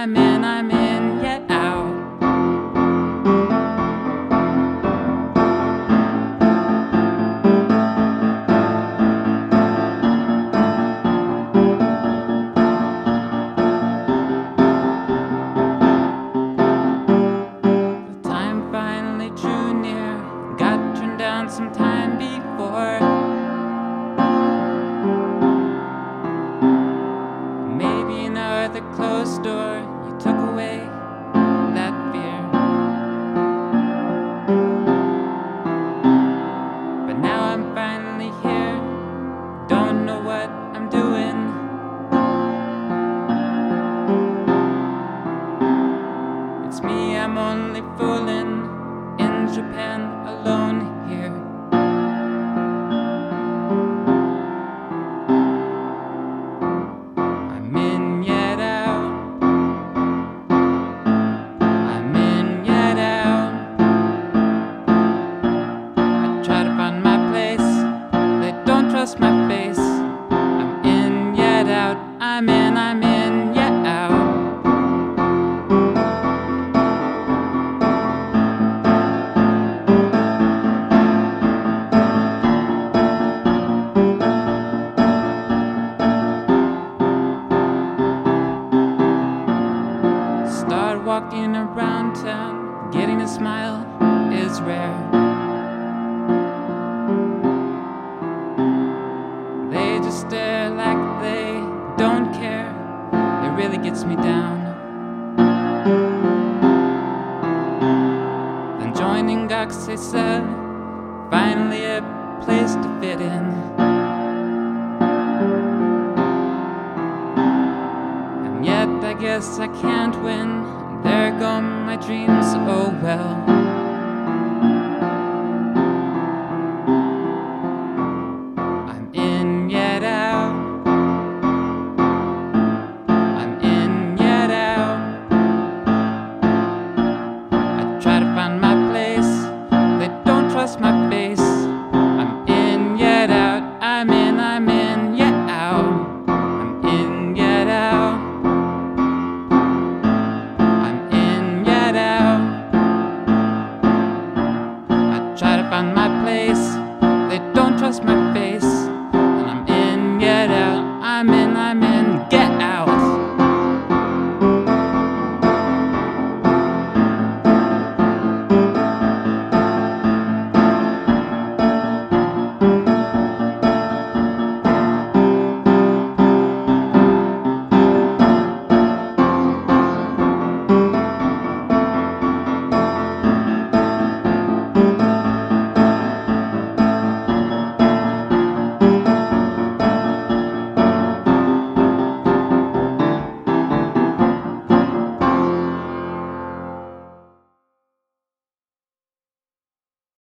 I'm in, yet out. The time finally drew near, got turned down some time before. Maybe another closed door, you took away that fear. But now I'm finally here, don't know what I'm doing. It's me, I'm only fooling, in Japan, alone here. I'm in yet out. I'm in yet out. I try to find my place, they don't trust my face. I'm in yet out. I'm in yet out. Start walking around town, getting a smile is rare. They just stare like they don't care. It really gets me down. Then joining Gox, they said, finally a place to fit in. And yet I guess I can't win. There go my dreams, oh well.